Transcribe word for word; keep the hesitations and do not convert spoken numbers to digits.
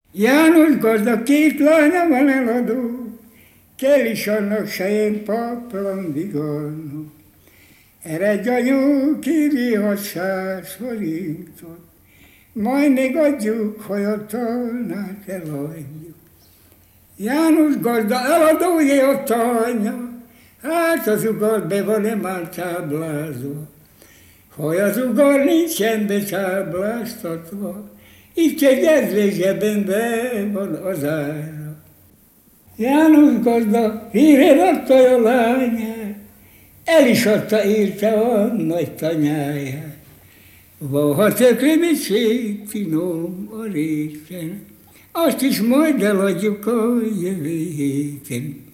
János gazda két lánya van eladó, kell is annak se én paplan vigalno. Eredj anyu, kérj hatszáz forintot, majd még adjuk, hogy a talnát eladjuk. János gazda eladója a talnya, hát az ugar be van-e már táblázva. Hogy az ugar nincsen betábláztatva, itt egy ezres zsebemben van az ára. János gazda hírre adta a lányát, el is adta érte a nagy tanyáját. Van hat ökröm szép finom a réten, azt is majd eladjuk a jövő héten.